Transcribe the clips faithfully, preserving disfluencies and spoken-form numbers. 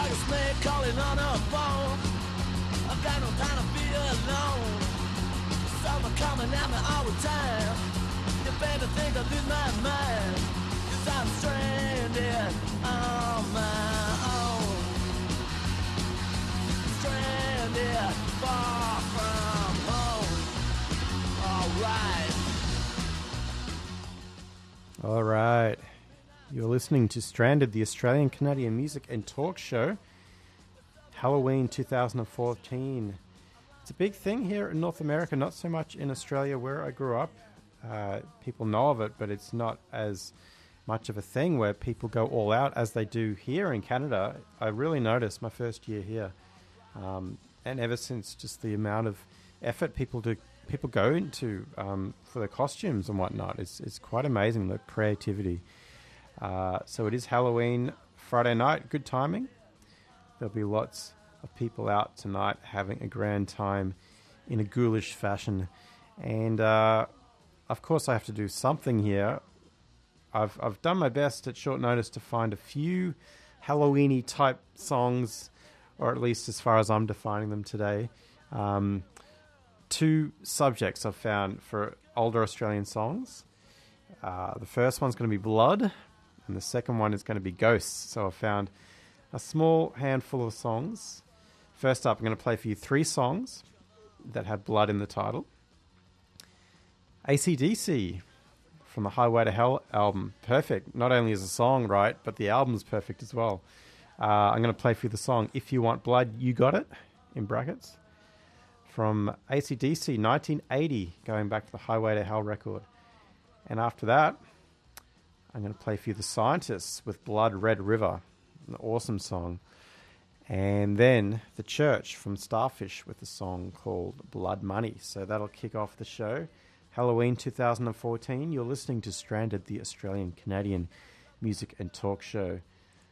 like a snake calling on a phone. I've got no time to be alone. Summer coming at me all the time. You better think I lose my mind. Cause I'm stranded on my own. Stranded far from home. Alright. All right. You're listening to Stranded, the Australian Canadian music and talk show. Halloween two thousand fourteen. It's a big thing here in North America, not so much in Australia where I grew up. Uh, people know of it, but it's not as much of a thing where people go all out as they do here in Canada. I really noticed my first year here. Um, and ever since, just the amount of effort people do people go into um, for the costumes and whatnot. It's, it's quite amazing, the creativity. Uh, so it is Halloween Friday night. Good timing. There'll be lots of people out tonight having a grand time in a ghoulish fashion. And, uh, of course, I have to do something here. I've, I've done my best at short notice to find a few Halloween-y type songs, or at least as far as I'm defining them today. Um, two subjects I've found for older Australian songs. Uh, the first one's going to be blood, and the second one is going to be ghosts. So I found a small handful of songs. First up, I'm going to play for you three songs that have blood in the title. A C D C from the Highway to Hell album. Perfect. Not only is the song right, but the album's perfect as well. Uh, I'm going to play for you the song If You Want Blood, You Got It, in brackets, from A C D C nineteen eighty, going back to the Highway to Hell record. And after that, I'm going to play for you The Scientists with Blood Red River, an awesome song. And then The Church from Starfish with a song called Blood Money. So that'll kick off the show. Halloween two thousand fourteen. You're listening to Stranded, the Australian Canadian music and talk show.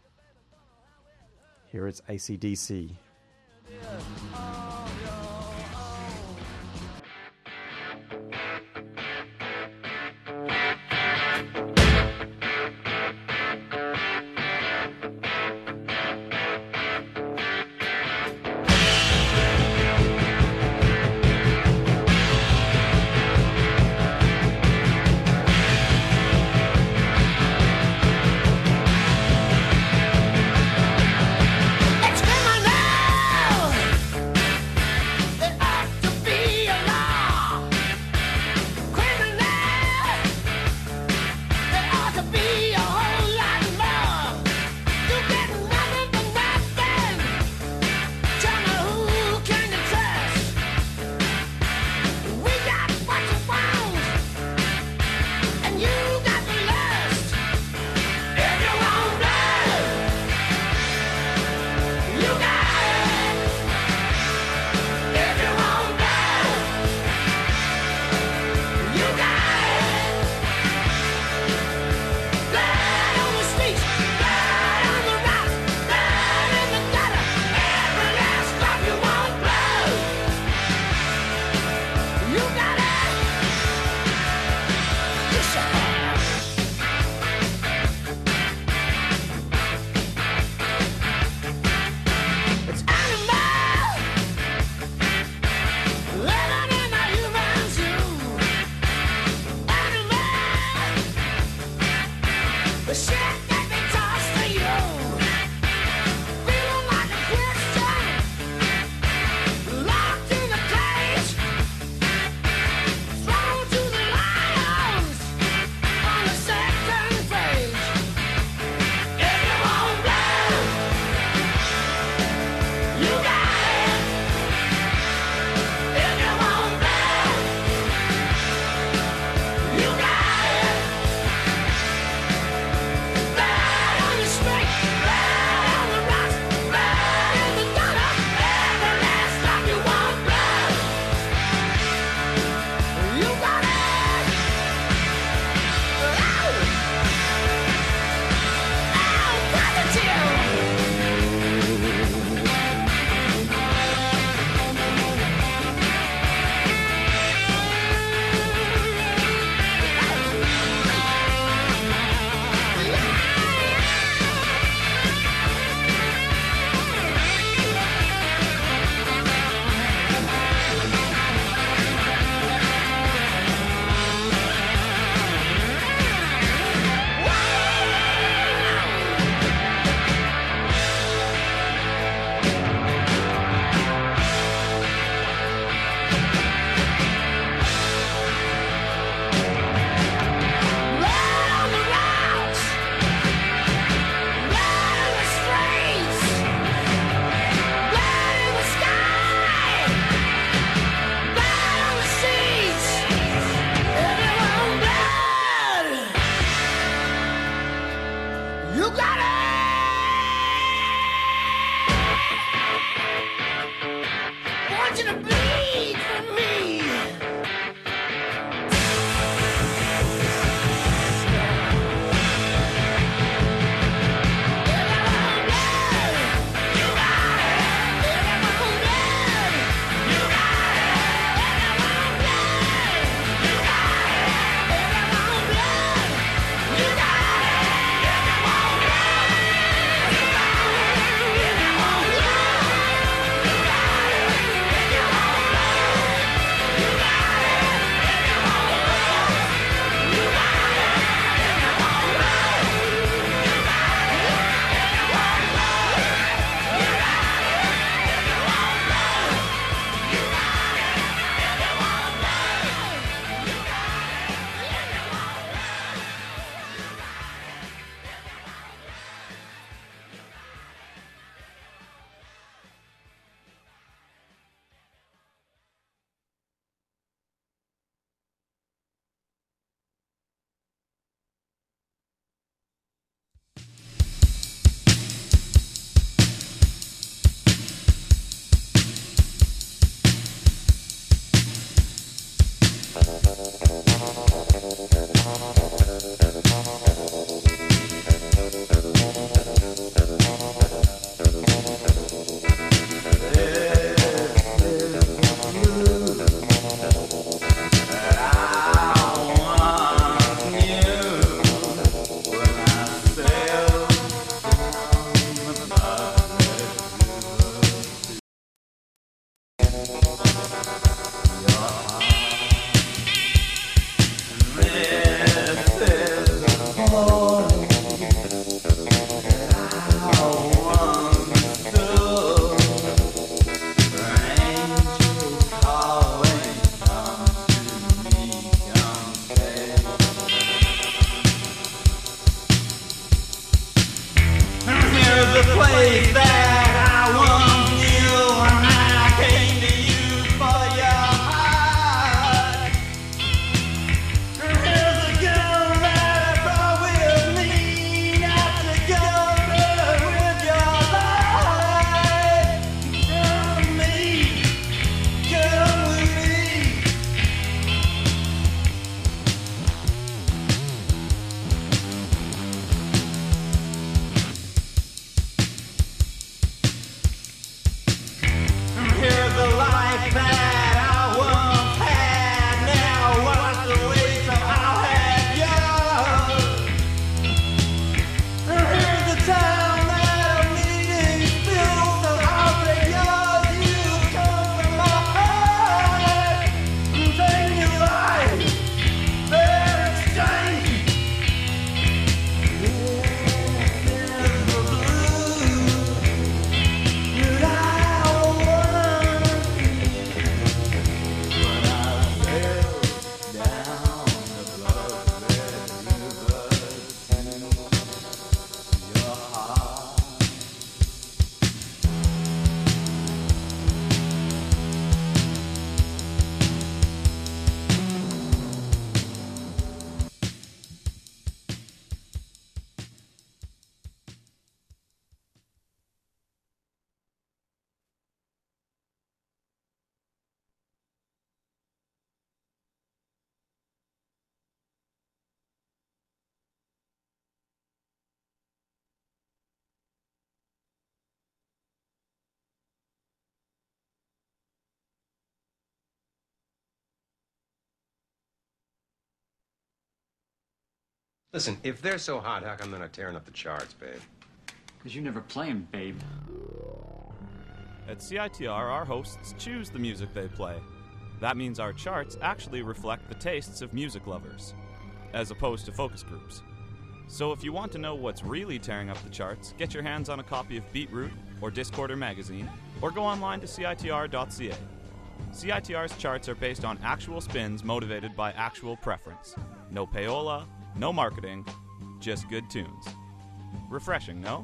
Here is A C D C. It's criminal! You got it! Want you to bleed for me. Listen, if they're so hot, how come they're not tearing up the charts, babe? Because you never play 'em, babe. At C I T R, our hosts choose the music they play. That means our charts actually reflect the tastes of music lovers, as opposed to focus groups. So if you want to know what's really tearing up the charts, get your hands on a copy of Beatroot or Discorder magazine, or go online to C I T R dot C A. C I T R's charts are based on actual spins motivated by actual preference. No payola, no marketing, just good tunes. Refreshing, no?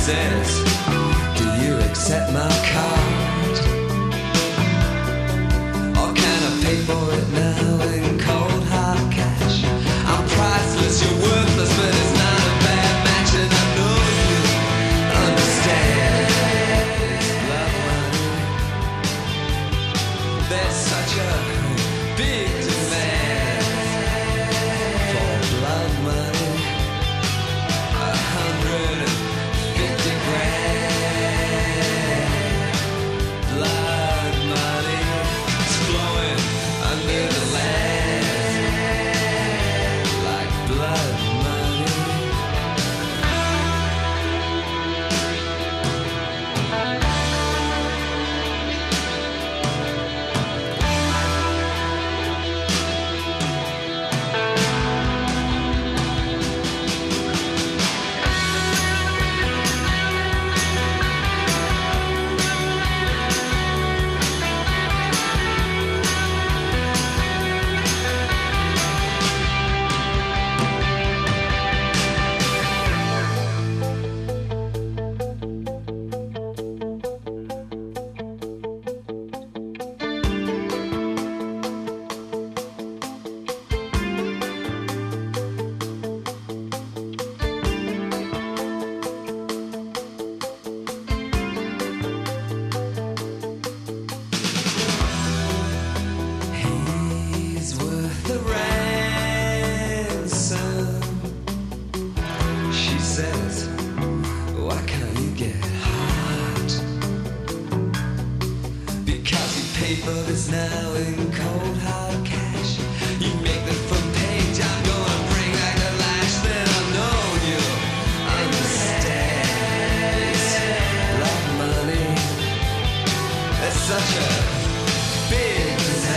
says, do you accept my card? Or can I pay for it now in cold hard cash? I'm priceless, you're worthless, but it's not a bad match, and I know you understand. It's blood money. There's such a big demand for blood money. A hundred and fifty grand. Blood money is flowing under the land like blood money. He's worth the ransom. She says, why can't you get hot? Because you pay for this now in cold hard cash. You make the front page, I'm gonna bring back the lash. Then I know you understand. It's blood money. There's such a big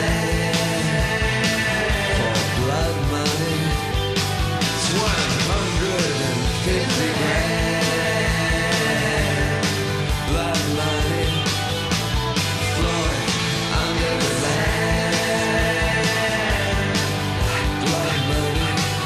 demand for blood money. It's one hundred fifty grand. Blood money flowing under the land like blood money.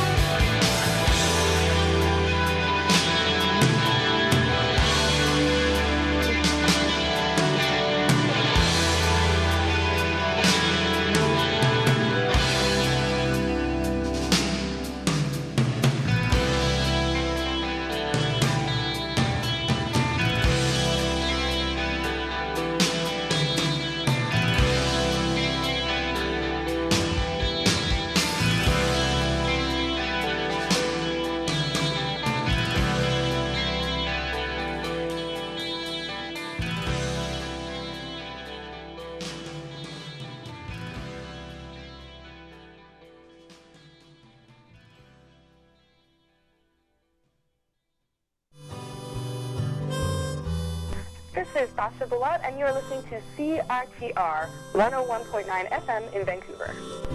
This is Sasha Balot, and you're listening to C R T R one oh one point nine F M in Vancouver.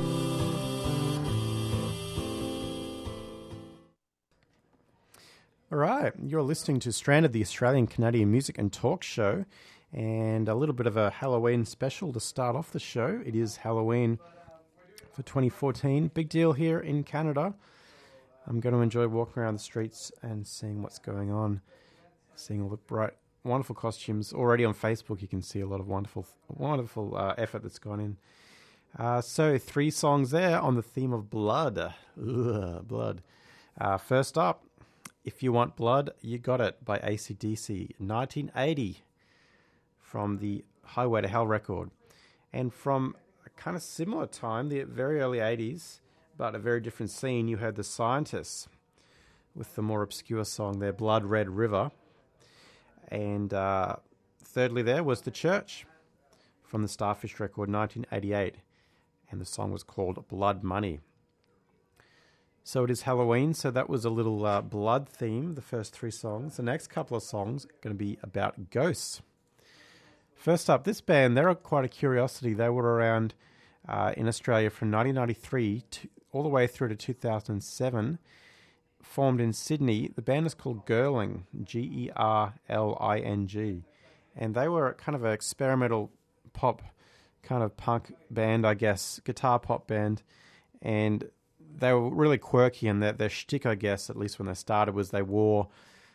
All right, you're listening to Stranded, the Australian Canadian music and talk show, and a little bit of a Halloween special to start off the show. It is Halloween for twenty fourteen. Big deal here in Canada. I'm going to enjoy walking around the streets and seeing what's going on, seeing all the bright, wonderful costumes. Already on Facebook, you can see a lot of wonderful, wonderful uh, effort that's gone in. Uh, so, three songs there on the theme of blood. Ugh, blood. Uh, first up, If You Want Blood, You Got It by A C D C, nineteen eighty, from the Highway to Hell record. And from a kind of similar time, the very early eighties, but a very different scene, you heard The Scientists with the more obscure song there, Blood Red River. And uh, thirdly there was The Church from the Starfish record, nineteen eighty-eight. And the song was called Blood Money. So it is Halloween, so that was a little uh, blood theme, the first three songs. The next couple of songs are going to be about ghosts. First up, this band, they're quite a curiosity. They were around uh, in Australia from nineteen ninety-three to, all the way through to two thousand seven. Formed in Sydney. The band is called Gerling, G E R L I N G. And they were kind of an experimental pop, kind of punk band, I guess, guitar pop band. And they were really quirky, and their, their shtick, I guess, at least when they started, was they wore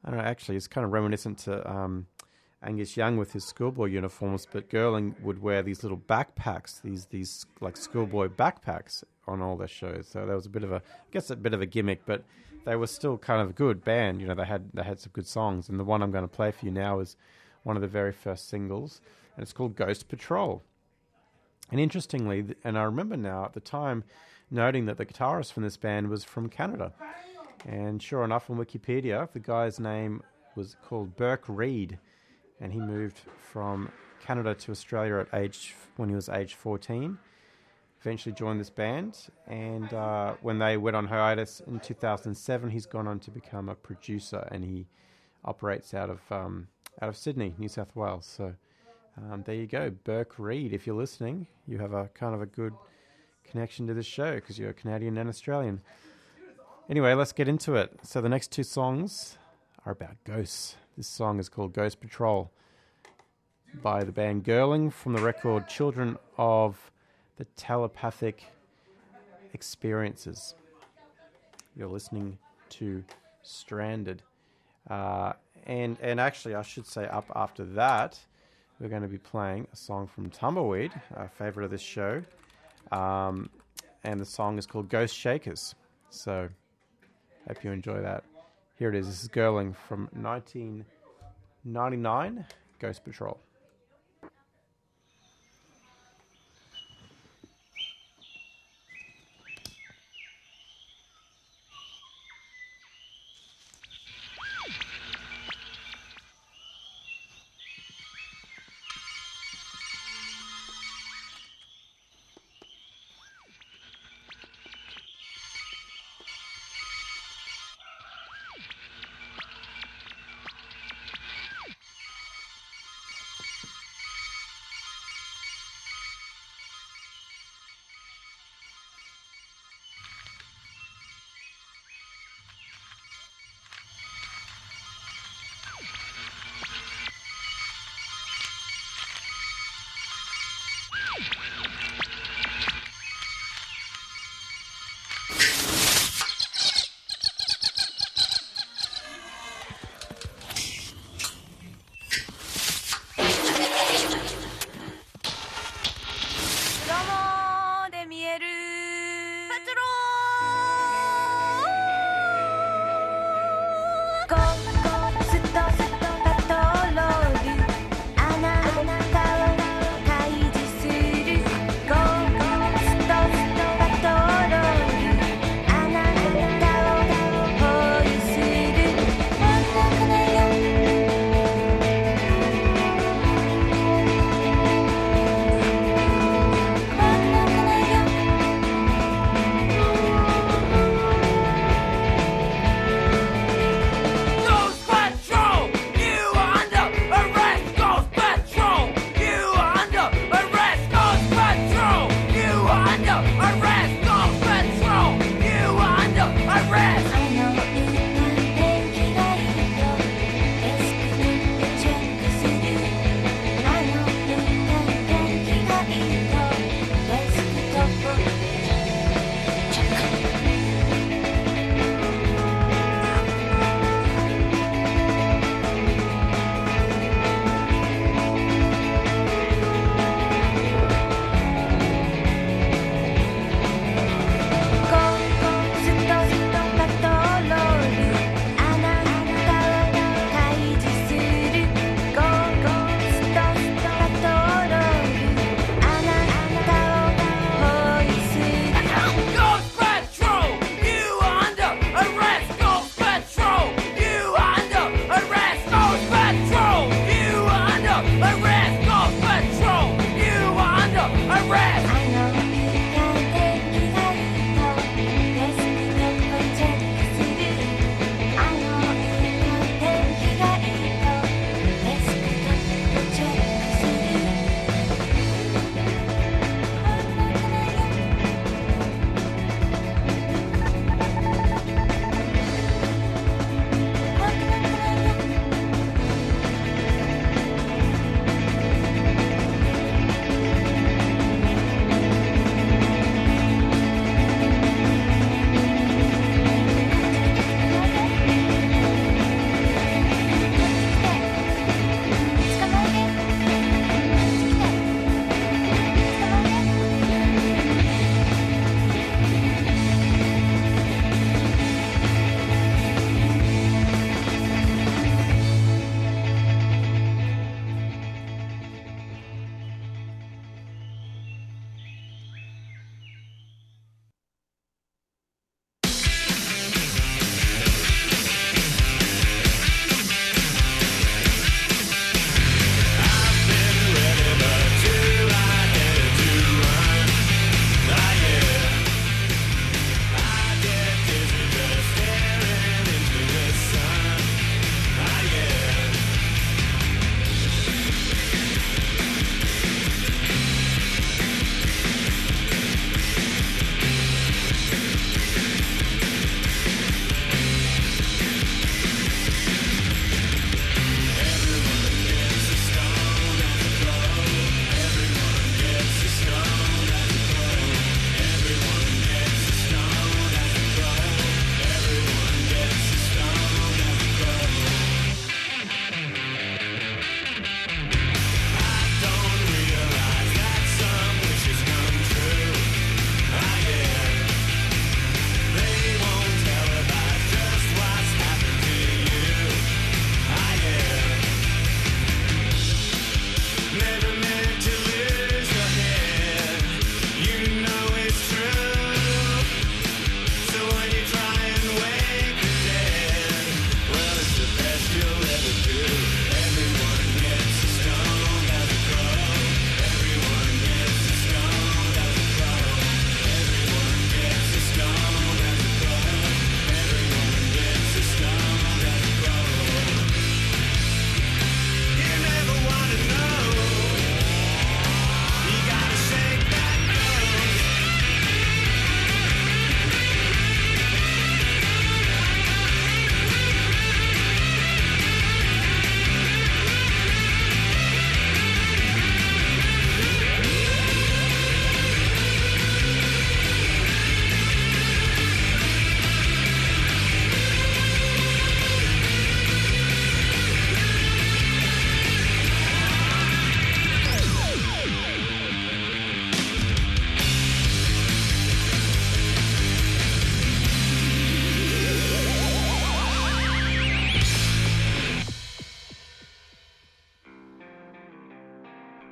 I don't know, actually, it's kind of reminiscent to um, Angus Young with his schoolboy uniforms, but Gerling would wear these little backpacks, these these like schoolboy backpacks on all their shows. So there was a bit of a, I guess, a bit of a gimmick, but they were still kind of a good band. You know, they had they had some good songs, and the one I'm going to play for you now is one of the very first singles, and it's called Ghost Patrol. And interestingly, and I remember now at the time noting that the guitarist from this band was from Canada. And sure enough, on Wikipedia, the guy's name was called Burke Reed, and he moved from Canada to Australia at age when he was age fourteen. Eventually joined this band, and uh, when they went on hiatus in two thousand seven, he's gone on to become a producer, and he operates out of um, out of Sydney, New South Wales. So um, there you go, Burke Reed. If you're listening, you have a kind of a good connection to this show because you're Canadian and Australian. Anyway, let's get into it. So the next two songs are about ghosts. This song is called Ghost Patrol by the band Gerling from the record Children of the Telepathic Experiences. You're listening to Stranded. Uh, and, and actually, I should say up after that, we're going to be playing a song from Tumbleweed, a favourite of this show. Um, and the song is called Ghost Shakers. So hope you enjoy that. Here it is. This is Gerling from nineteen ninety-nine, Ghost Patrol.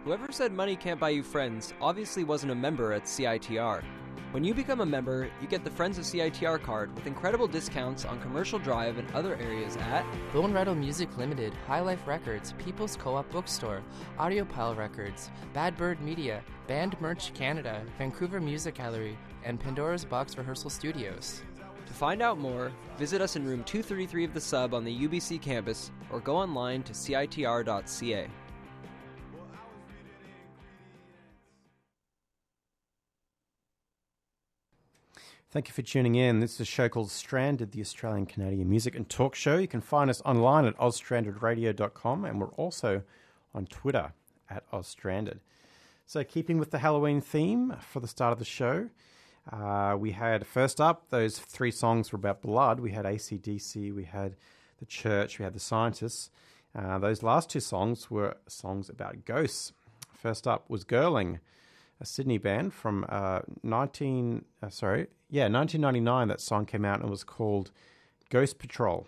Whoever said money can't buy you friends obviously wasn't a member at C I T R. When you become a member, you get the Friends of C I T R card with incredible discounts on Commercial Drive and other areas at Bone Rattle Music Limited, High Life Records, People's Co-op Bookstore, Audiopile Records, Bad Bird Media, Band Merch Canada, Vancouver Music Gallery, and Pandora's Box Rehearsal Studios. To find out more, visit us in room two thirty-three of the Sub on the U B C campus or go online to C I T R dot C A. Thank you for tuning in. This is a show called Stranded, the Australian Canadian Music and Talk Show. You can find us online at oz stranded radio dot com, and we're also on Twitter at ozstranded. So keeping with the Halloween theme for the start of the show, uh, we had, first up, those three songs were about blood. We had A C D C, we had The Church, we had The Scientists. Uh, those last two songs were songs about ghosts. First up was Girling, a Sydney band from uh, nineteen uh, sorry yeah nineteen ninety-nine. That song came out and was called Ghost Patrol.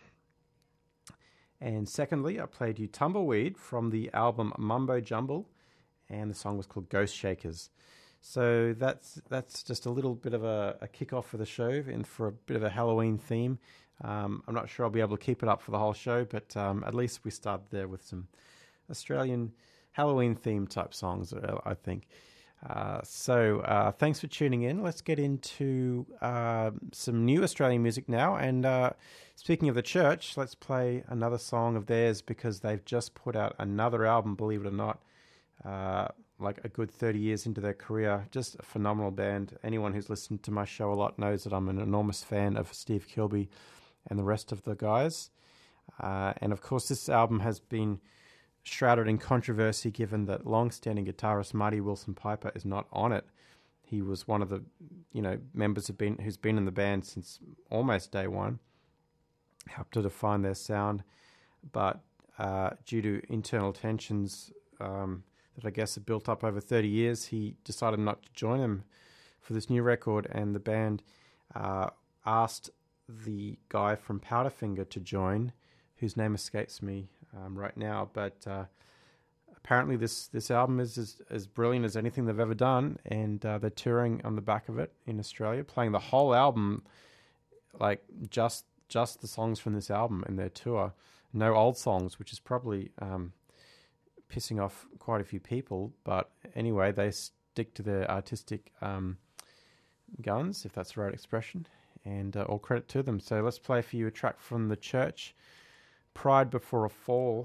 And secondly, I played you Tumbleweed from the album Mumbo Jumble, and the song was called Ghost Shakers. So that's that's just a little bit of a, a kick-off for the show and for a bit of a Halloween theme. Um, I'm not sure I'll be able to keep it up for the whole show, but um, at least we started there with some Australian Halloween theme type songs, I think. Uh, so uh, thanks for tuning in. Let's get into uh, some new Australian music now. And uh, speaking of The Church, let's play another song of theirs because they've just put out another album, believe it or not, uh, like a good thirty years into their career. Just a phenomenal band. Anyone who's listened to my show a lot knows that I'm an enormous fan of Steve Kilbey and the rest of the guys. Uh, and of course, this album has been shrouded in controversy given that long-standing guitarist Marty Wilson Piper is not on it. He was one of the, you know, members have been who's been in the band since almost day one, helped to define their sound, but uh, due to internal tensions um, that I guess have built up over thirty years, he decided not to join them for this new record, and the band uh, asked the guy from Powderfinger to join, whose name escapes me Um, right now, but uh, apparently this, this album is as, as brilliant as anything they've ever done, and uh, they're touring on the back of it in Australia, playing the whole album, like just just the songs from this album in their tour, no old songs, which is probably um, pissing off quite a few people, but anyway, they stick to their artistic um, guns, if that's the right expression, and uh, all credit to them. So let's play for you a track from The Church, Pride Before a Fall.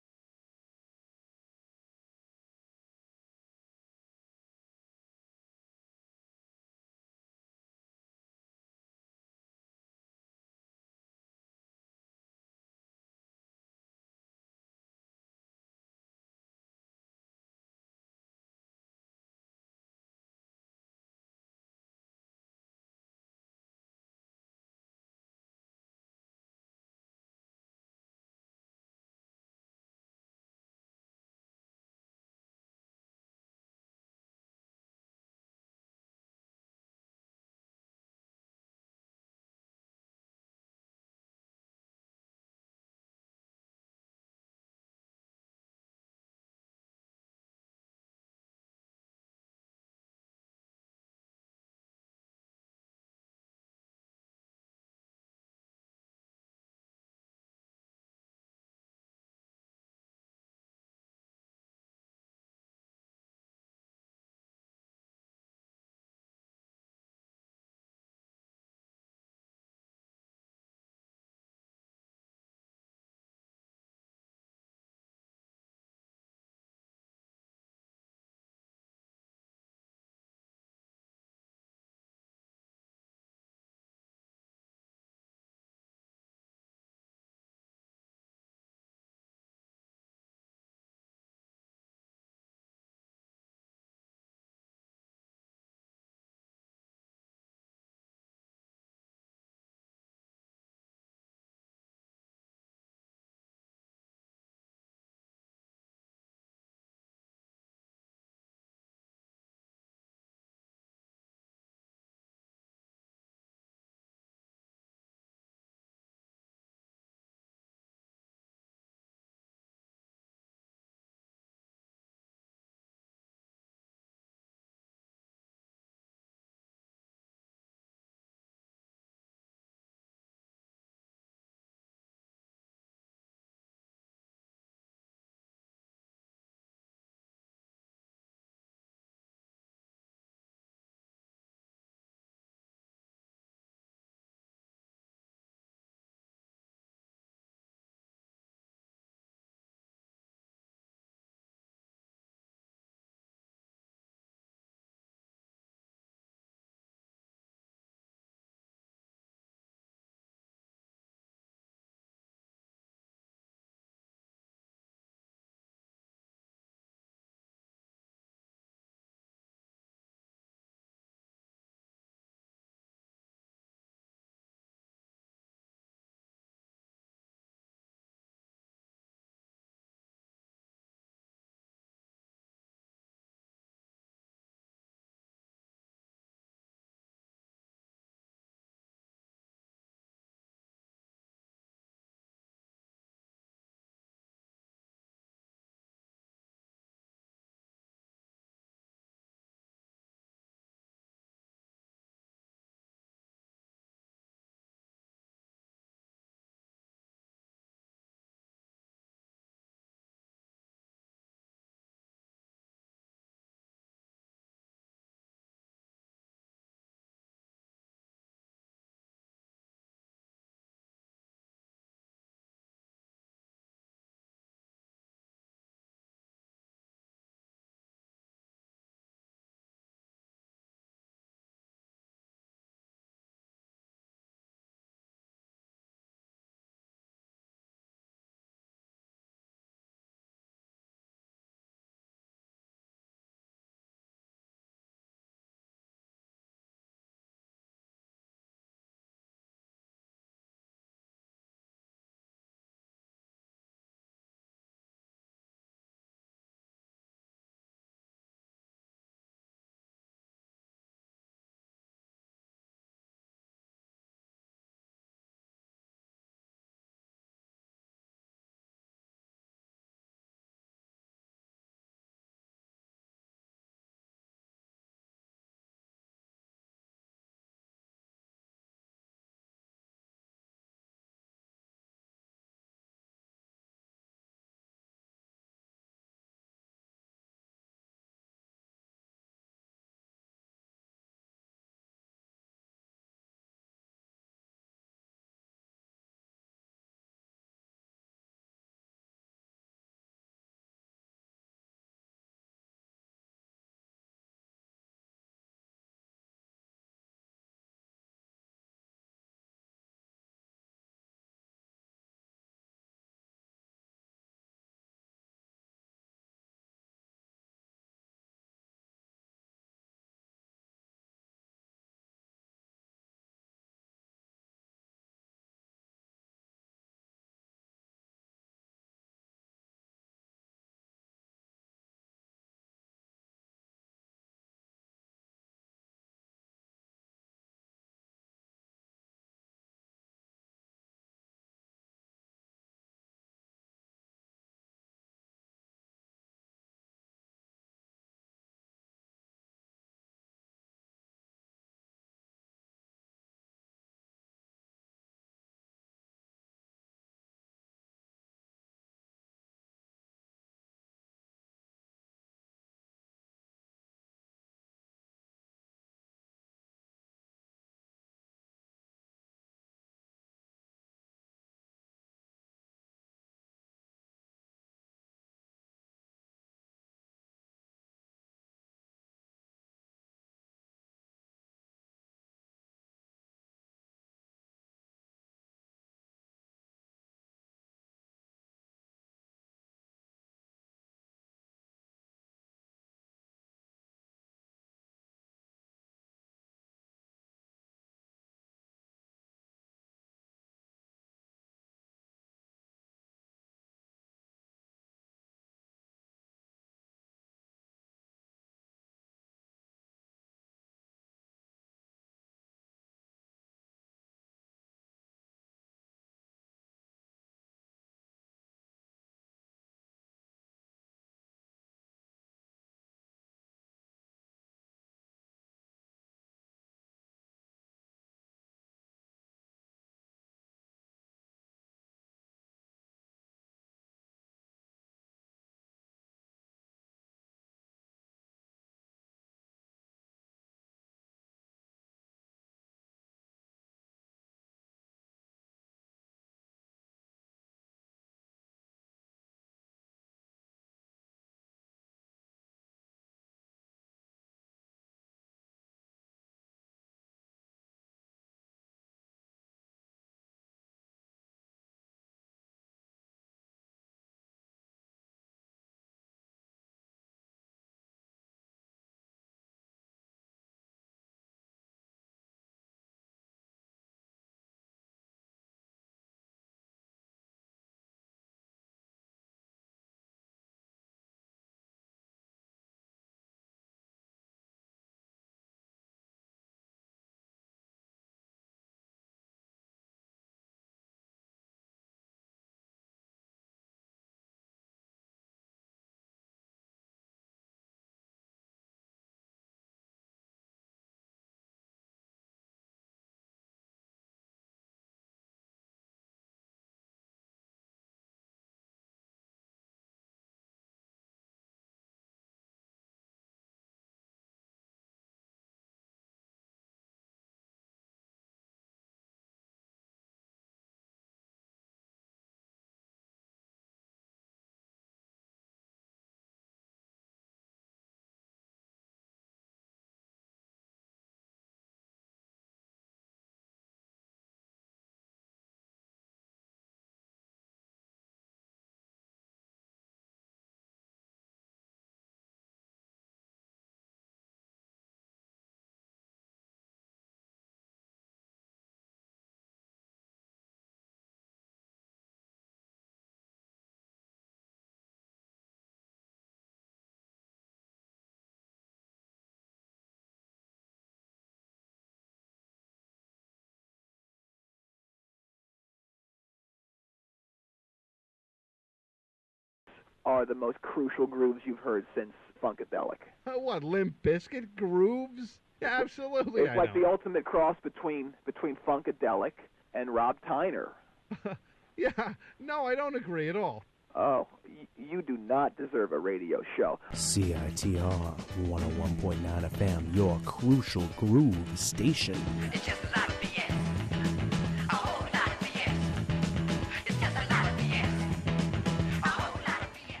are the most crucial grooves you've heard since Funkadelic. Uh, what, Limp Bizkit grooves? Yeah, absolutely. It's I like know. the ultimate cross between between Funkadelic and Rob Tyner. Yeah, no, I don't agree at all. Oh, y- you do not deserve a radio show. C I T R one oh one point nine F M, your crucial groove station. It's just a lot of B S. A whole lot of B S. It's just a lot of B S. A whole lot of B S.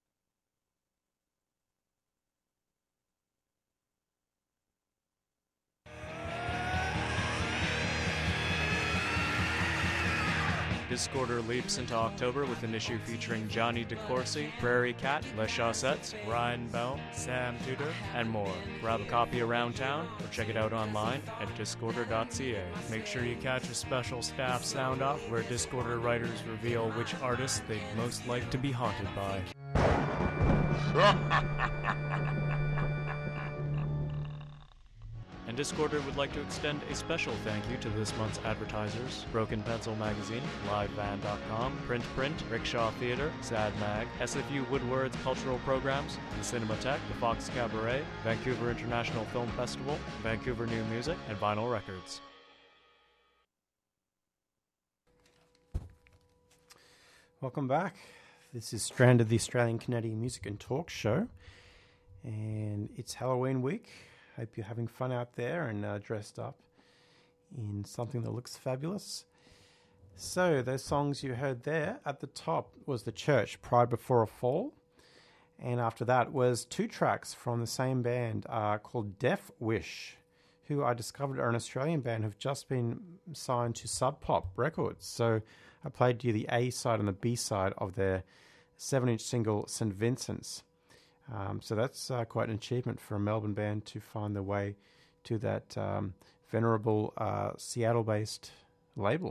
Discorder leaps into October with an issue featuring Johnny DeCourcy, Prairie Cat, Les Chaussettes, Ryan Bell, Sam Tudor, and more. Grab a copy around town or check it out online at discorder dot c a. Make sure you catch a special staff sound-off where Discorder writers reveal which artists they'd most like to be haunted by. And Discorder would like to extend a special thank you to this month's advertisers: Broken Pencil Magazine, live van dot com, Print Print, Rickshaw Theatre, Sad Mag, S F U Woodward's Cultural Programs, the Cinematheque, the Fox Cabaret, Vancouver International Film Festival, Vancouver New Music, and Vinyl Records. Welcome back. This is Stranded, the Australian Canadian Music and Talk Show, and it's Halloween week. Hope you're having fun out there and uh, dressed up in something that looks fabulous. So those songs you heard there at the top was The Church, Pride Before a Fall. And after that was two tracks from the same band uh, called Death Wish, who I discovered are an Australian band who've just been signed to Sub Pop Records. So I played you the A side and the B side of their seven-inch single, Saint Vincent's. Um, so that's uh, quite an achievement for a Melbourne band to find their way to that um, venerable uh, Seattle-based label.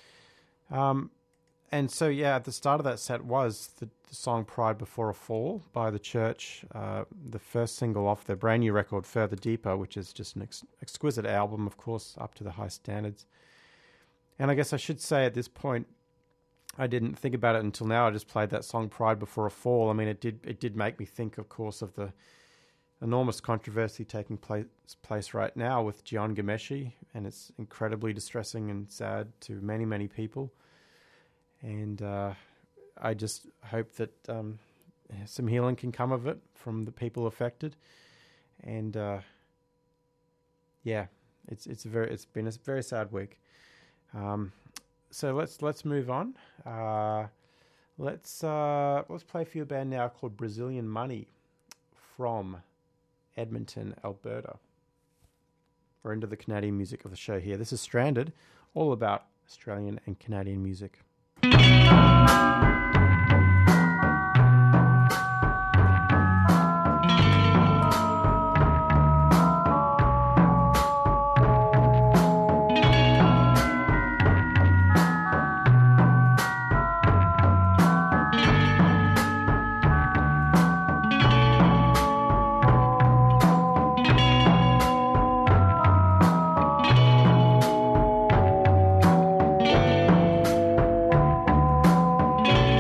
Um, and so, yeah, at the start of that set was the, the song Pride Before a Fall by The Church, uh, the first single off their brand new record, Further Deeper, which is just an ex- exquisite album, of course, up to the high standards. And I guess I should say at this point, I didn't think about it until now. I just played that song Pride Before a Fall. I mean, it did it did make me think, of course, of the enormous controversy taking place, place right now with Jian Ghomeshi, and it's incredibly distressing and sad to many, many people. And uh, I just hope that um, some healing can come of it from the people affected. And uh, yeah, it's it's a very it's been a very sad week. Um, So let's let's move on. Uh, let's uh, let's play for you a band now called Brazilian Money from Edmonton, Alberta. We're into the Canadian music of the show here. This is Stranded, all about Australian and Canadian music. Thank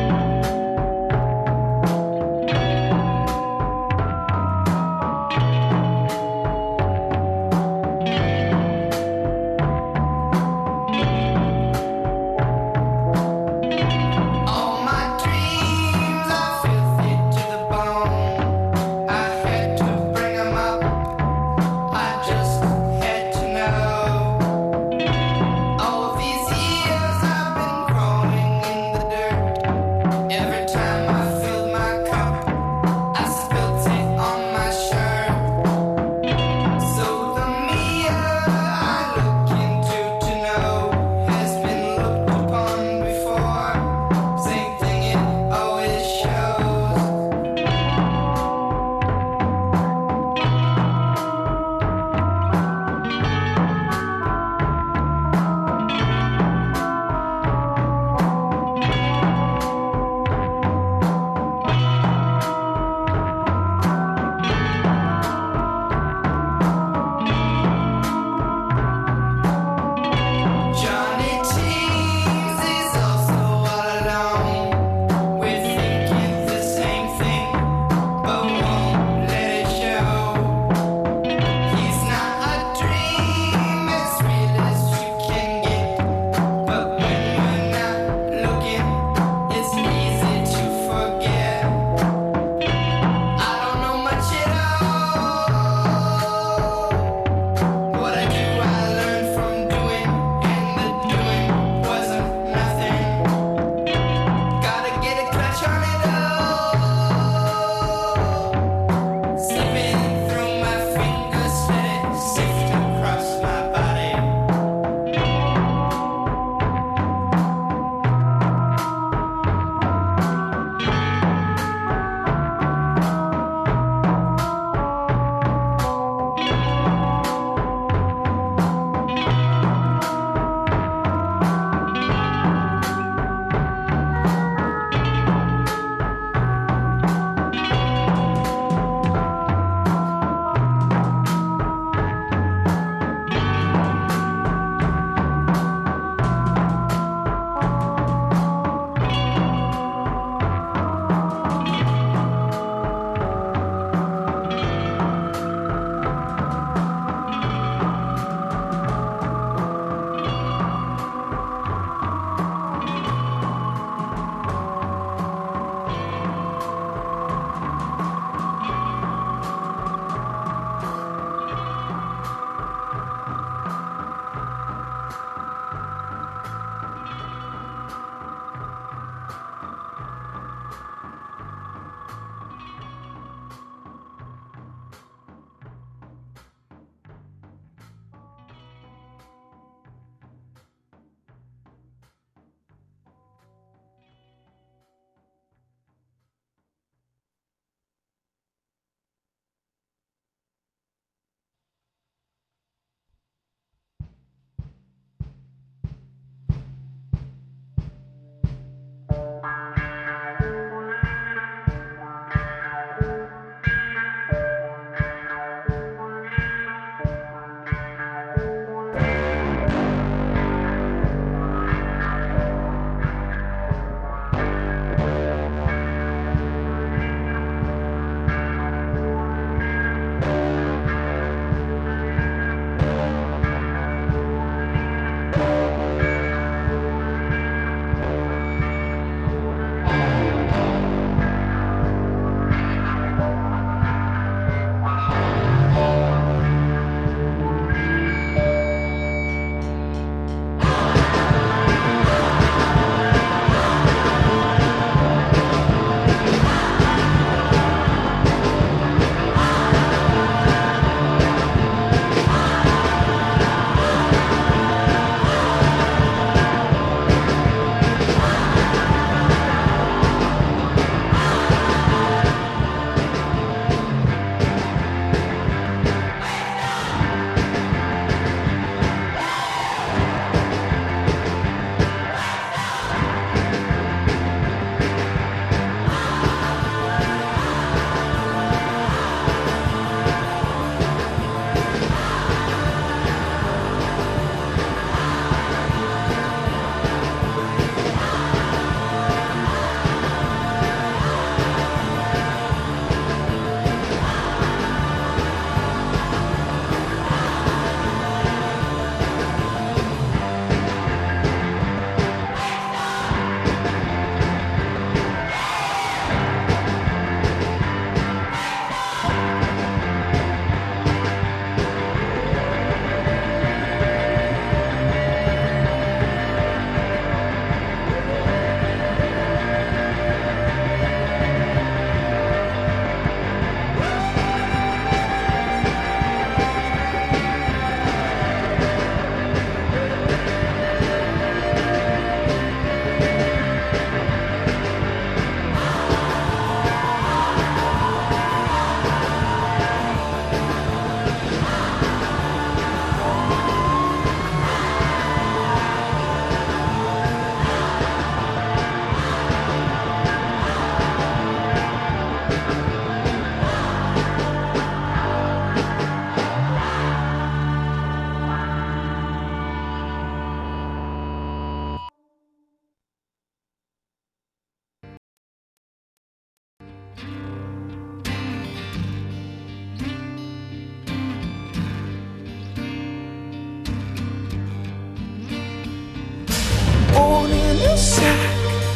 sack,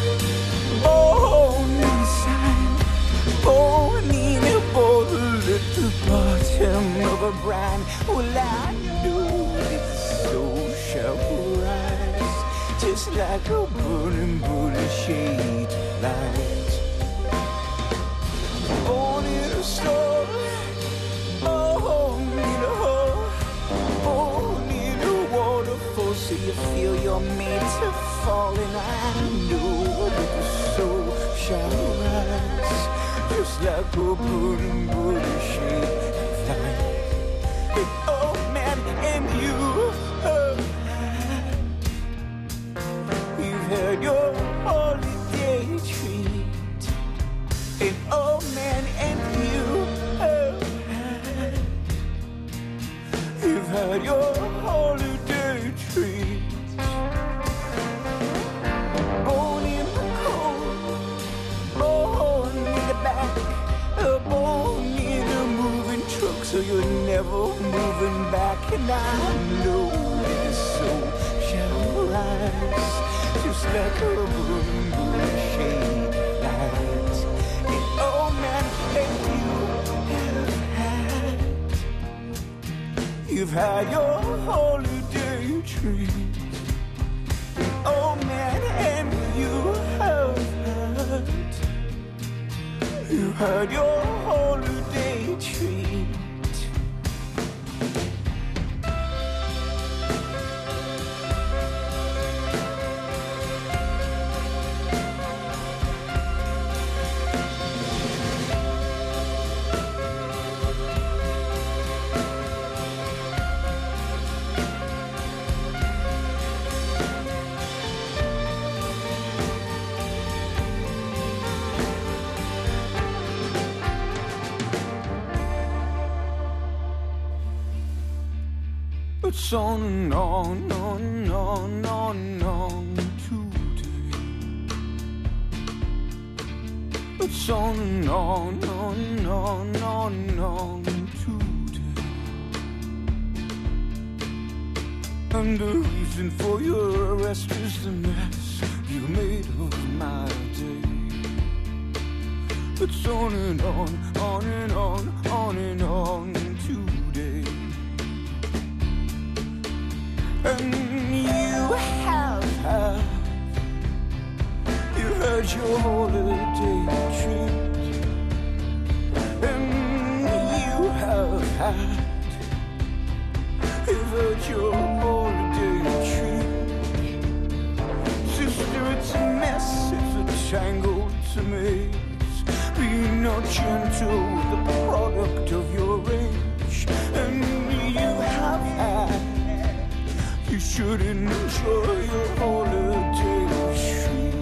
born inside, born in a bottle at the bottom of a brine. Well, I know that the soul shall rise, just like a burning bullet shade light. Born in a storm, born in a hole, born in a waterfall, so you feel you're made to fall. And I know that the soul shall rise, just like a burning bullet shade light. And oh man, and you, oh, you've had your holiday treat. And oh man, and you, oh, you've had your holiday treat. Born in the cold, born in the back, uh, born in a moving truck, so you're never moving back. And I know this soul shall rise, just like a burning bullet shade light. And oh man, and you have had, you've had your holiday treat. Oh man, and you have had, you had your holiday treat. It's on and on, on and on, on and on today. It's on and on, on and on, on and on today. And the reason for your arrest is the mess you made of my day. It's on and on, on and on, on and on today. And you have had, you had your holiday treat. And you have had, you've had your holiday treat. Sister, it's a mess, it's a tangle, it's a maze. Be not gentle with the product of your age. And you have had, you should enjoy your holiday treat.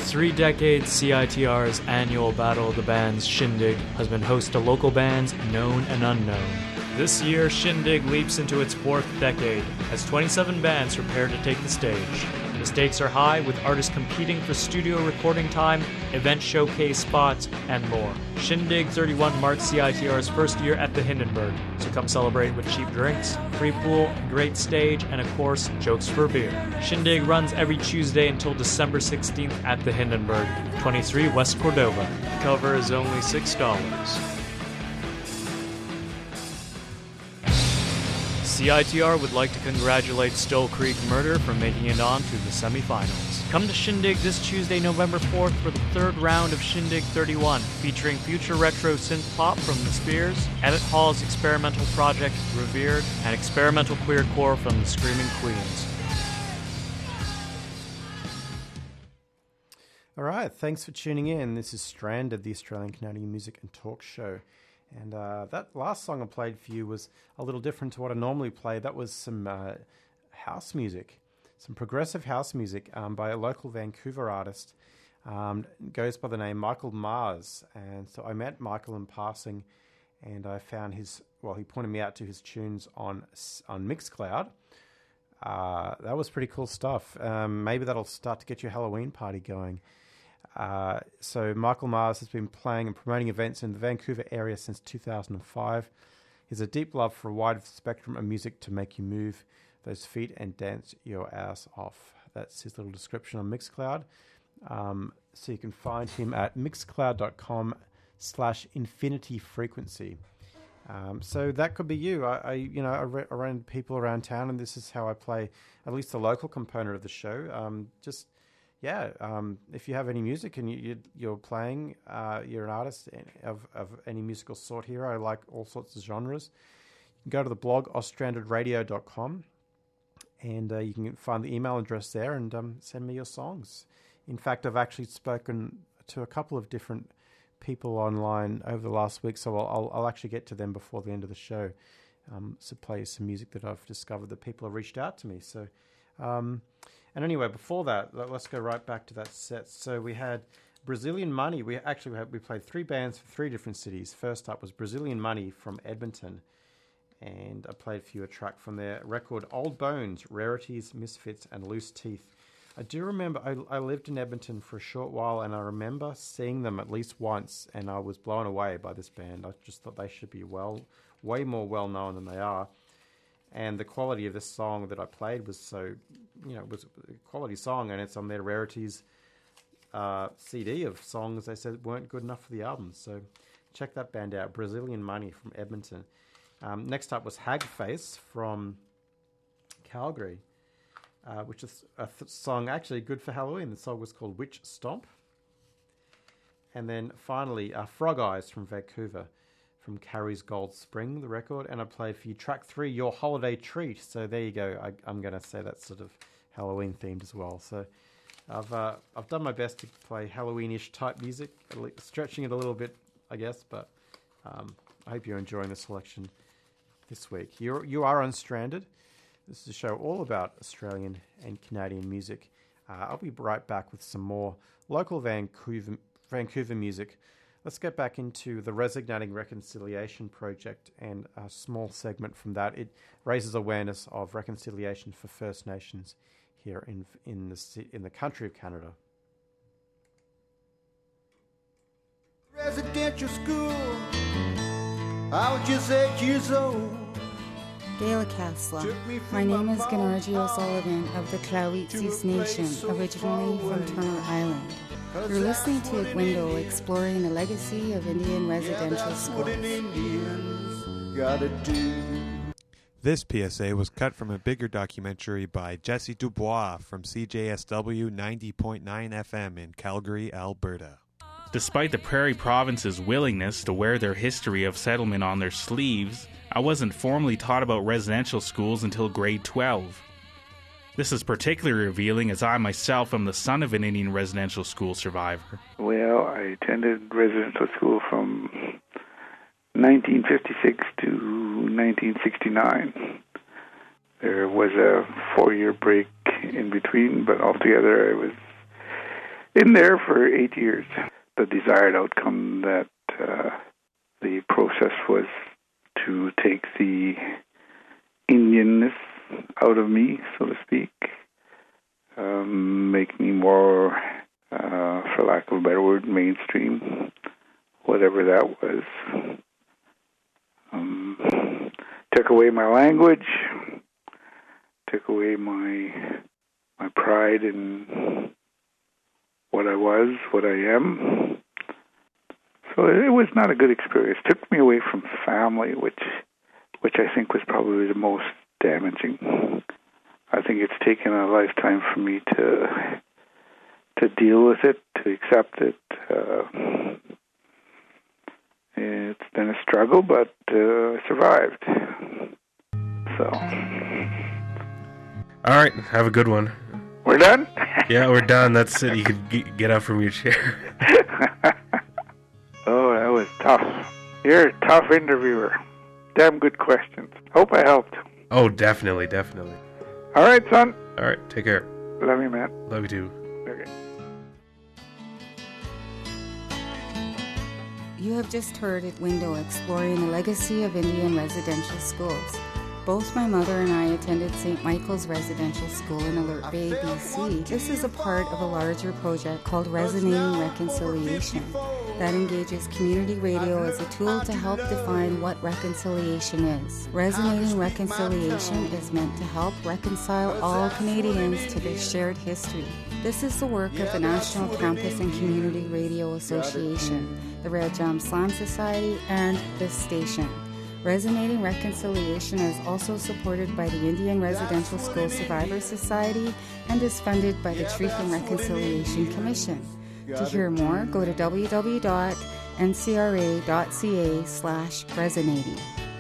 three decades, C I T R's annual Battle of the Bands Shindig has been host to local bands known and unknown. This year, Shindig leaps into its fourth decade as twenty-seven bands prepare to take the stage. The stakes are high, with artists competing for studio recording time, event showcase spots, and more. Shindig thirty-one marks C I T R's first year at the Hindenburg, so come celebrate with cheap drinks, free pool, great stage, and of course, jokes for beer. Shindig runs every Tuesday until December sixteenth at the Hindenburg, twenty-three West Cordova. The cover is only six dollars. C I T R would like to congratulate Stoll Creek Murder for making it on to the semifinals. Come to Shindig this Tuesday, November fourth for the third round of Shindig thirty-one, featuring future retro synth pop from The Spears, Emmett Hall's experimental project Revered, and experimental queercore from the Screaming Queens. All right, thanks for tuning in. This is Stranded, the Australian Canadian Music and Talk Show. And uh, that last song I played for you was a little different to what I normally play. That was some uh, house music, some progressive house music um, by a local Vancouver artist. Um, goes by the name Michael Mars. And so I met Michael in passing, and I found his, well, he pointed me out to his tunes on on Mixcloud. Uh, that was pretty cool stuff. Um, maybe that'll start to get your Halloween party going. Uh, so Michael Mars has been playing and promoting events in the Vancouver area since two thousand five. He has a deep love for a wide spectrum of music to make you move those feet and dance your ass off. That's his little description on Mixcloud. Um, so you can find him at mixcloud.com slash infinity frequency. Um, so that could be you. I, I you know, I, re- I run people around town, and this is how I play at least the local component of the show. Um, just Yeah, um, if you have any music and you, you, you're playing, uh, you're an artist of, of any musical sort here. I like all sorts of genres. You can go to the blog, ostranded radio dot com, and uh, you can find the email address there and um, send me your songs. In fact, I've actually spoken to a couple of different people online over the last week, so I'll, I'll, I'll actually get to them before the end of the show. Um, so play some music that I've discovered that people have reached out to me. So... Um, And anyway, before that, let's go right back to that set. So we had Brazilian Money. We actually we, had, we played three bands for three different cities. First up was Brazilian Money from Edmonton. And I played for you a track from their record Old Bones, Rarities, Misfits, and Loose Teeth. I do remember, I, I lived in Edmonton for a short while, and I remember seeing them at least once, and I was blown away by this band. I just thought they should be well, way more well-known than they are. And the quality of this song that I played was so, you know, it was a quality song, and it's on their Rarities uh, C D of songs they said weren't good enough for the album. So check that band out, Brazilian Money from Edmonton. Um, next up was Hagface from Calgary, uh, which is a th- song actually good for Halloween. The song was called Witch Stomp. And then finally, uh, Frog Eyes from Vancouver, from Carrie's Gold Spring, the record, and I played for you track three, Your Holiday Treat. So there you go. I, I'm going to say that's sort of Halloween themed as well. So I've uh, I've done my best to play Halloween-ish type music, stretching it a little bit, I guess. But um, I hope you're enjoying the selection this week. You you are on Stranded. This is a show all about Australian and Canadian music. Uh, I'll be right back with some more local Vancouver Vancouver music. Let's get back into the Resignating Reconciliation Project and a small segment from that. It raises awareness of reconciliation for First Nations here in in the in the country of Canada. Residential school, I was just eight years old. Gayla Casla. My name is Ganarji O'Sullivan of the Tla'awi'tsis Nation, originally from Turner Island. You're listening to Window, exploring the legacy of Indian residential schools. This P S A was cut from a bigger documentary by Jesse Dubois from C J S W ninety point nine F M in Calgary, Alberta. Despite the Prairie Province's willingness to wear their history of settlement on their sleeves, I wasn't formally taught about residential schools until grade twelve. This is particularly revealing as I myself am the son of an Indian residential school survivor. Well, I attended residential school from nineteen fifty-six to nineteen sixty-nine. There was a four-year break in between, but altogether it was in there for eight years. The desired outcome that uh, the process was to take the Indianness out of me, so to speak, um, make me more, uh, for lack of a better word, mainstream, whatever that was. Um, took away my language, took away my my pride in what I was, what I am. So it was not a good experience. It took me away from family, which which I think was probably the most damaging. I think it's taken a lifetime for me to to deal with it, to accept it. Uh, it's been a struggle, but uh, I survived. So. All right, have a good one. We're done? Yeah, we're done. That's it. You could g- get up from your chair. Oh, that was tough. You're a tough interviewer. Damn good questions. Hope I helped. Oh, definitely, definitely. All right, son. All right, take care. Love you, man. Love you too. Okay. You have just heard At Window exploring the legacy of Indian residential schools. Both my mother and I attended Saint Michael's Residential School in Alert Bay, B C. This is a part of a larger project called Resonating Reconciliation that engages community radio as a tool to help define what reconciliation is. Resonating Reconciliation is meant to help reconcile all Canadians to their shared history. This is the work of the National Campus and Community Radio Association, the Red Jam Slam Society, and this station. Resonating Reconciliation is also supported by the Indian Residential School Survivors Society and is funded by the Truth and Reconciliation Commission. To hear more, go to w w w dot n c r a dot c a slash resonating.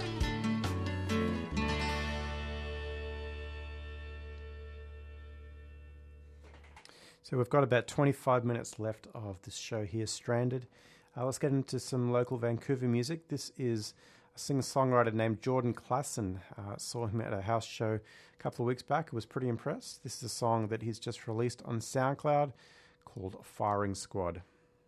So we've got about twenty-five minutes left of this show here, Stranded. Uh, let's get into some local Vancouver music. This is a singer-songwriter named Jordan Klassen. Uh, saw him at a house show a couple of weeks back. I was pretty impressed. This is a song that he's just released on SoundCloud called Firing Squad.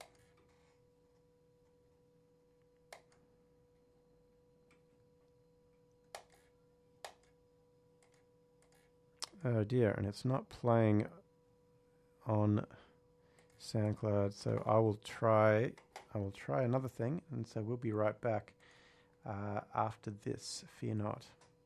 Oh dear, and it's not playing on SoundCloud, so I will try I will try another thing, and so we'll be right back uh, after this. Fear not.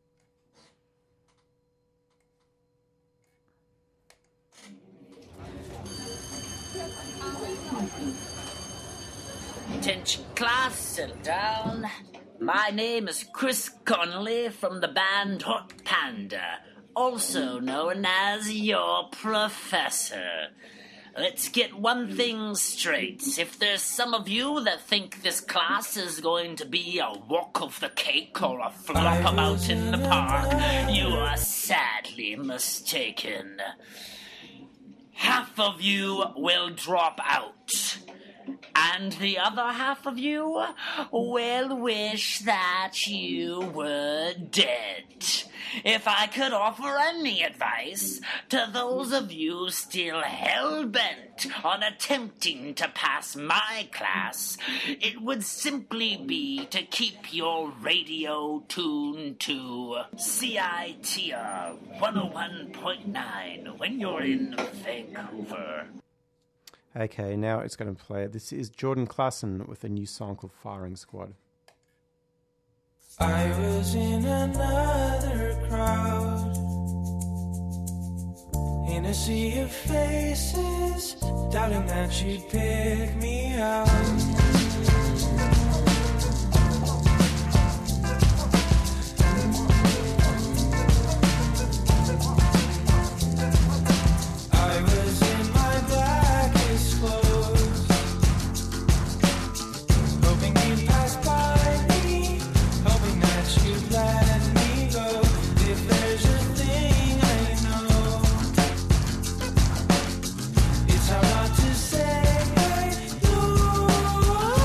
Attention class, settle down. My name is Chris Connolly from the band Hot Panda, also known as your professor. Let's get one thing straight. If there's some of you that think this class is going to be a walk of the cake or a flop about in the park, you are sadly mistaken. Half of you will drop out, and the other half of you will wish that you were dead. If I could offer any advice to those of you still hell-bent on attempting to pass my class, it would simply be to keep your radio tuned to C I T R one oh one point nine when you're in Vancouver. Okay, now it's going to play. This is Jordan Klassen with a new song called Firing Squad. I was in another crowd, in a sea of faces, doubting that you'd pick me out. It's hard not to say I know.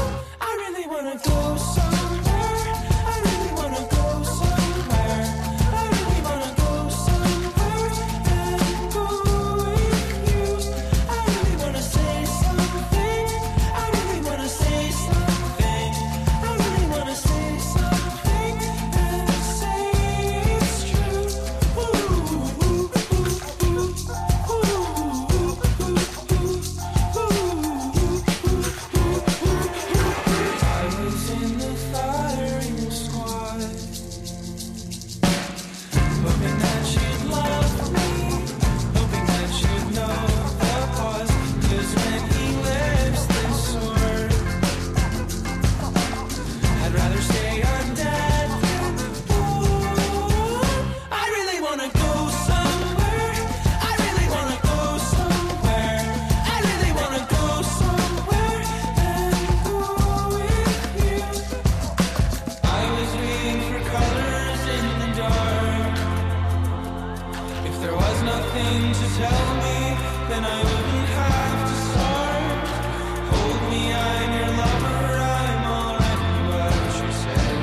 to tell me, then I wouldn't have to start. Hold me, I'm your lover, I'm already what you said.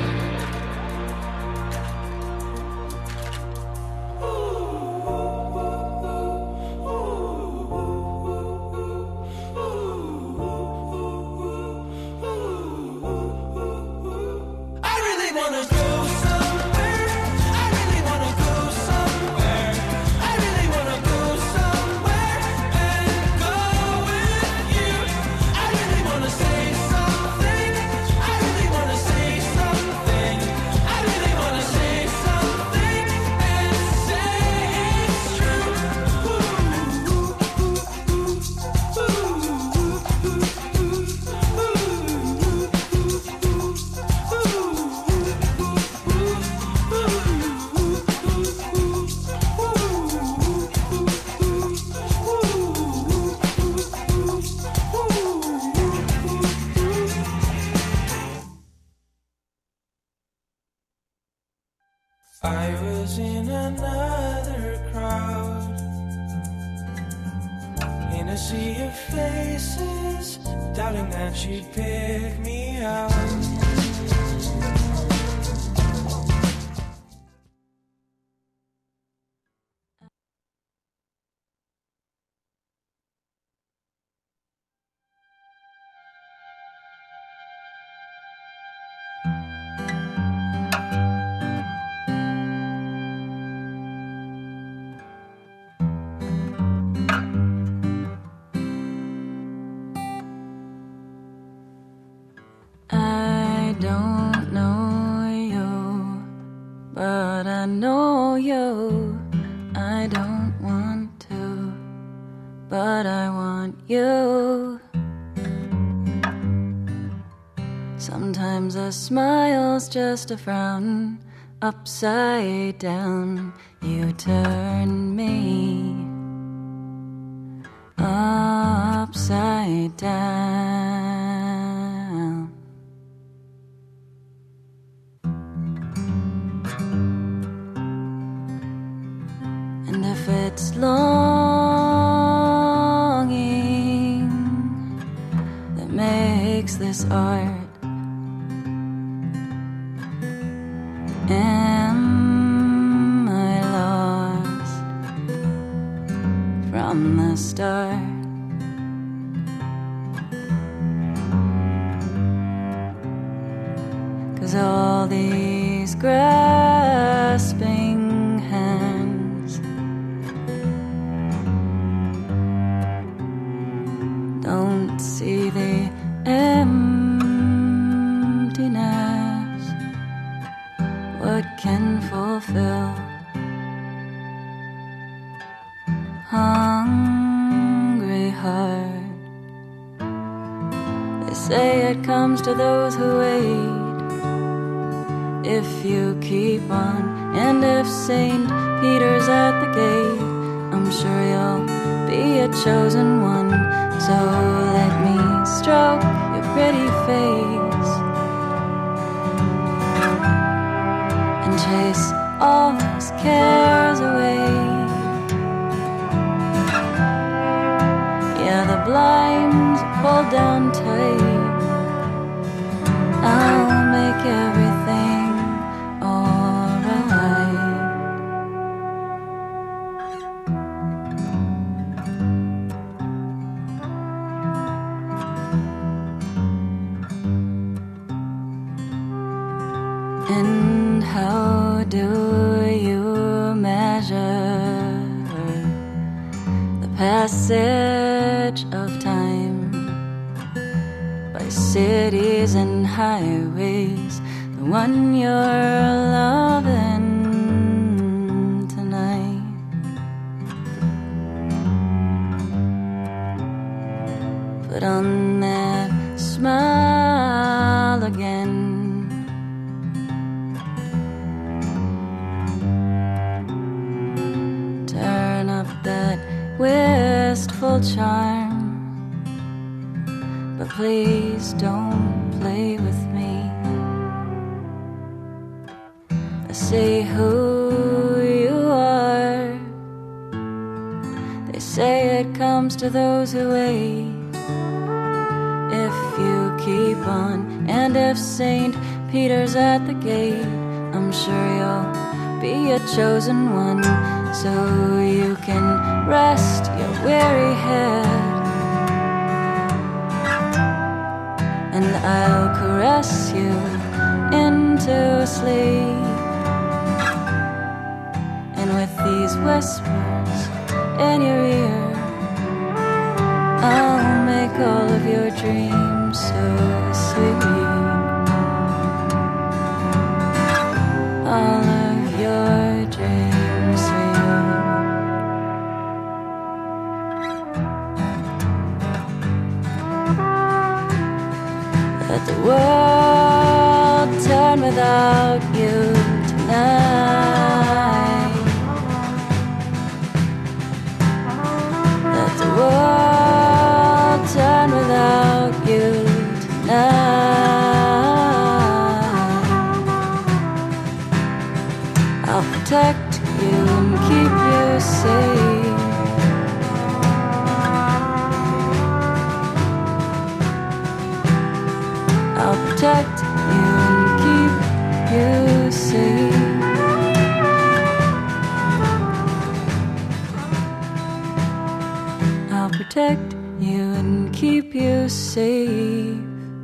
I really wanna go somewhere. I really wanna go somewhere. I really wanna go somewhere and go with you. I really wanna say something. I really wanna say something. I really wanna say something and say it's true. I was in another crowd, in a sea of faces, doubting that she'd pick me out. I don't know you, but I know you. I don't want to, but I want you. Sometimes a smile's just a frown, upside down. You turn me upside down. And if it's longing that makes this art, am I lost from the start? Cause all these grasping hands don't see the emptiness. What can fulfill hungry heart? They say it comes to those who wait. If you keep on, and if Saint Peter's at the gate, I'm sure you'll be a chosen one. So let me stroke your pretty face and chase all those cares away. Yeah, the blinds are pulled down tight. I'll make everything and how do you measure the passage of time by cities and highways, the one you're loving tonight? Put on that smile again. Turn up that wistful charm, but please don't play with me. Say who you are, it comes to those who wait. If you keep on, and if Saint Peter's at the gate, I'm sure you'll be a chosen one, so you can rest your weary head, and I'll caress you into sleep. And with these whispers in your ear, I'll make all of your dreams so sweet. All of your dreams sweet. Let the world turn without you tonight. Let the world turn without you tonight. I'll protect you and keep you safe. I'll protect you and keep you safe. I'll protect you and keep you safe.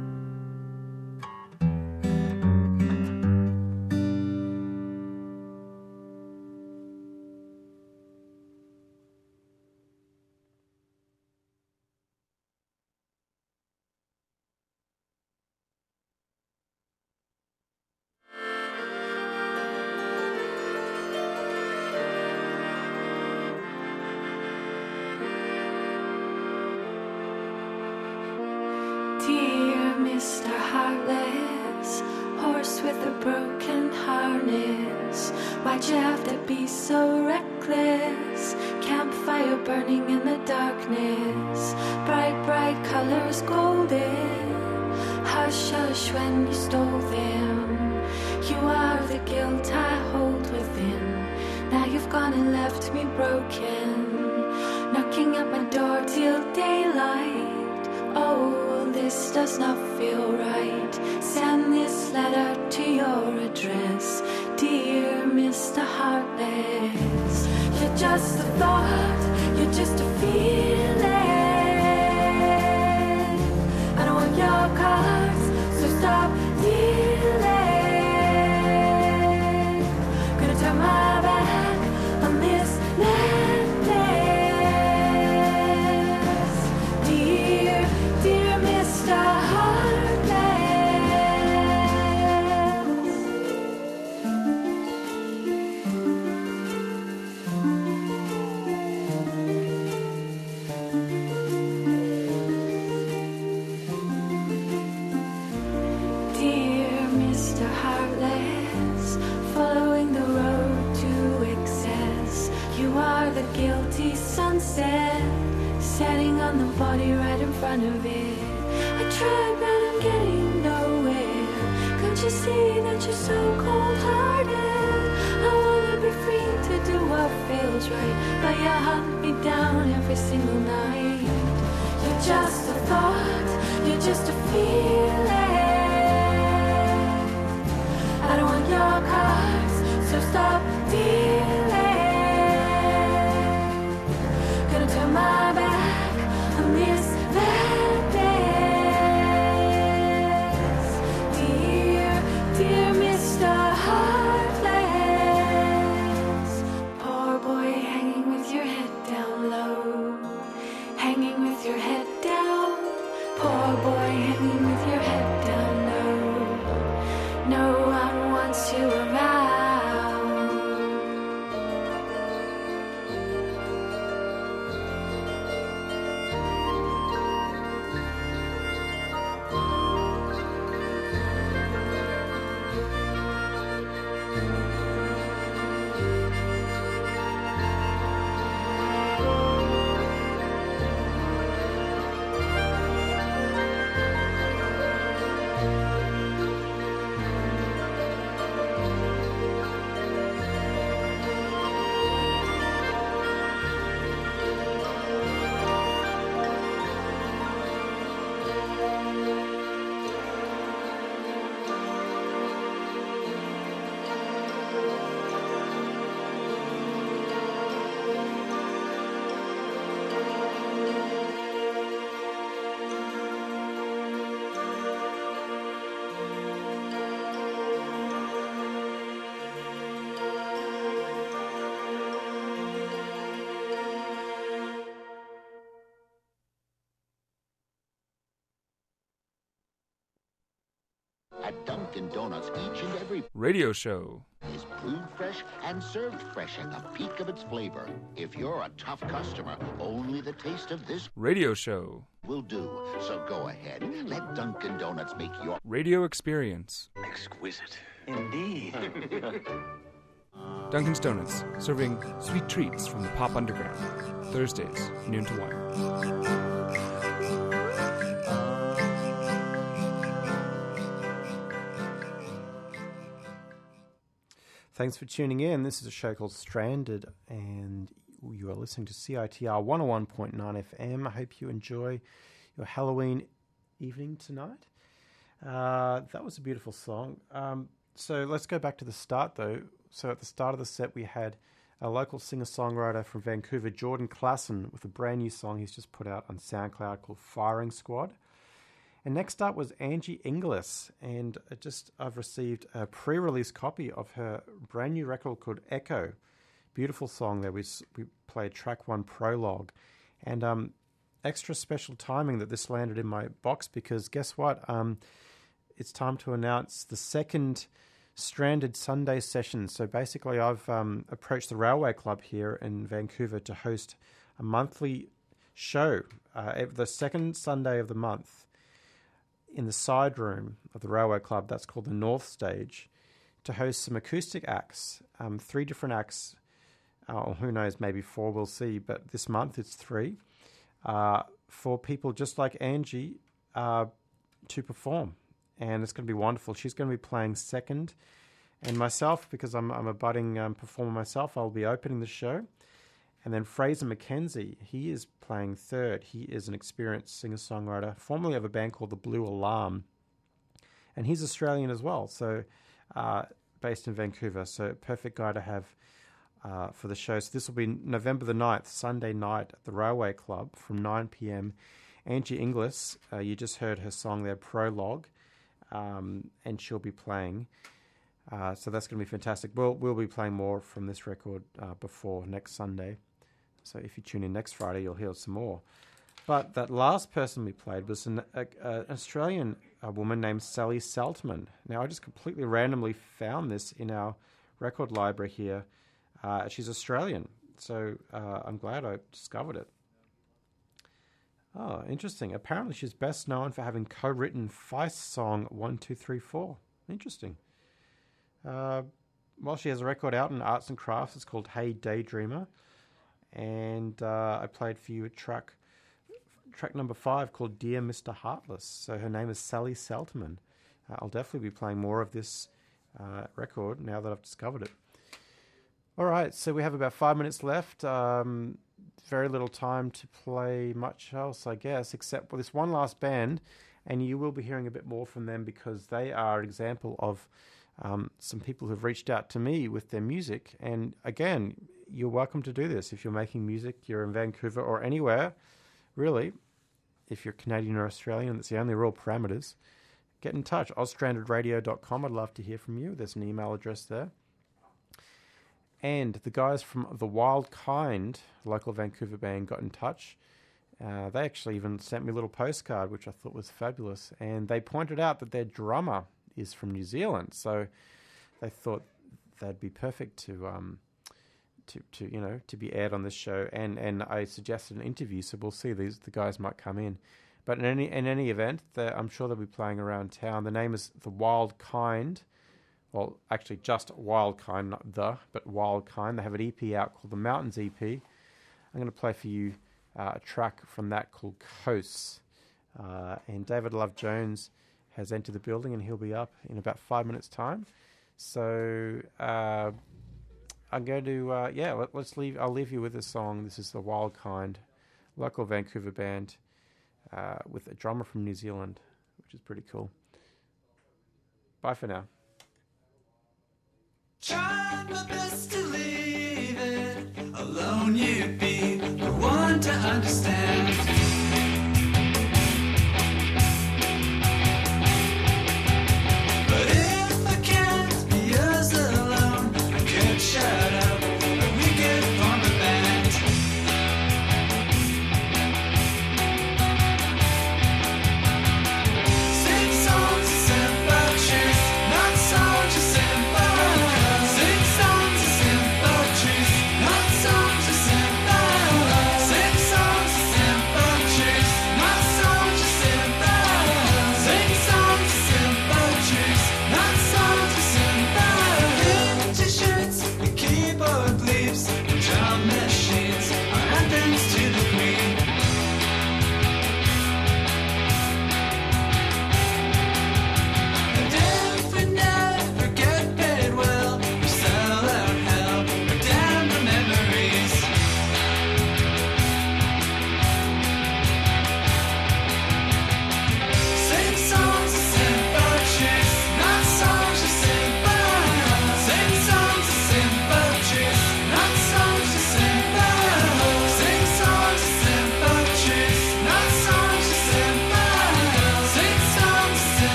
Dear Mister Heartless, horse with a broken harness, why'd you have to be so reckless? Campfire burning in the darkness, bright, bright colors golden. Hush, hush when you stole them. You are the guilt I hold within. Now you've gone and left me broken, knocking at my door till daylight. Oh, this does not feel right. Send this letter to your address, dear Mister Heartless. You're just a thought, you're just a feeling. I don't want your cards, so stop dealing. Gonna turn my back on this landless. Dear, dear Mister Heartless. Dear Mister Heartless, following the road to excess, you are the guilty sunset, setting on the body right in front of it. I tried but I'm getting nowhere. Can't you see that you're so cold-hearted? I wanna be free to do what feels right, but you hunt me down every single night. You're just a thought, you're just a feeling. I don't want your cards, so stop dealing. Gonna turn my back on this madness. Dear, dear Mister Heartless. Poor boy hanging with your head down low, hanging with your head down. Poor boy hanging with your head down low. No one wants you around. Dunkin' Donuts each and every radio show is brewed fresh and served fresh at the peak of its flavor. If you're a tough customer, only the taste of this radio show will do. So go ahead, let Dunkin' Donuts make your radio experience exquisite. Indeed. Dunkin's Donuts, serving sweet treats from the pop underground. Thursdays, noon to one. Thanks for tuning in. This is a show called Stranded, and you are listening to C I T R one oh one point nine F M. I hope you enjoy your Halloween evening tonight. Uh, that was a beautiful song. Um, so let's go back to the start, though. So at the start of the set, we had a local singer-songwriter from Vancouver, Jordan Klassen, with a brand new song he's just put out on SoundCloud called Firing Squad. And next up was Angie Inglis, and just I've received a pre-release copy of her brand new record called Echo. Beautiful song there. We we played track one, Prologue, and um, extra special timing that this landed in my box because guess what? Um, it's time to announce the second Stranded Sunday session. So basically, I've um, approached the Railway Club here in Vancouver to host a monthly show, uh, the second Sunday of the month, in the side room of the Railway Club. That's called the North Stage, to host some acoustic acts, um, three different acts, uh, or who knows, maybe four, we'll see, but this month it's three, uh, for people just like Angie uh, to perform, and it's going to be wonderful. She's going to be playing second, and myself, because I'm, I'm a budding um, performer myself, I'll be opening the show. And then Fraser McKenzie, he is playing third. He is an experienced singer-songwriter, formerly of a band called The Blue Alarm. And he's Australian as well, so uh, based in Vancouver. So perfect guy to have uh, for the show. So this will be November the ninth, Sunday night at the Railway Club from nine p.m. Angie Inglis, uh, you just heard her song there, Prologue, um, and she'll be playing. Uh, so that's going to be fantastic. We'll, we'll be playing more from this record uh, before next Sunday. So if you tune in next Friday, you'll hear some more. But that last person we played was an, a, a, an Australian a woman named Sally Saltman. Now, I just completely randomly found this in our record library here. Uh, she's Australian, so uh, I'm glad I discovered it. Oh, interesting. Apparently, she's best known for having co-written Feist's song one two three four. Interesting. Uh, well, she has a record out in Arts and Crafts. It's called Hey Daydreamer. And uh, I played for you a track, track number five called Dear Mister Heartless. So her name is Sally Saltman. Uh, I'll definitely be playing more of this uh, record now that I've discovered it. All right, so we have about five minutes left. Um, very little time to play much else, I guess, except for this one last band. And you will be hearing a bit more from them because they are an example of um, some people who've reached out to me with their music. And again, you're welcome to do this. If you're making music, you're in Vancouver or anywhere, really, if you're Canadian or Australian, that's the only real parameters, get in touch. oz stranded radio dot com. I'd love to hear from you. There's an email address there. And the guys from The Wild Kind, local Vancouver band, got in touch. Uh, they actually even sent me a little postcard, which I thought was fabulous. And they pointed out that their drummer is from New Zealand. So they thought they'd be perfect to... Um, To, to you know to be aired on this show, and, and I suggested an interview, so we'll see. These the guys might come in, but in any in any event, I'm sure they'll be playing around town. The name is The Wild Kind, well, actually just Wild Kind, not the, but Wild Kind. They have an E P out called the Mountains E P. I'm going to play for you uh, a track from that called Coasts, uh, and David Love Jones has entered the building, and he'll be up in about five minutes' time. So. Uh, I'm going to, uh, yeah, let, let's leave, I'll leave you with this song. This is The Wild Kind, local Vancouver band uh, with a drummer from New Zealand, which is pretty cool. Bye for now. Trying my best to live.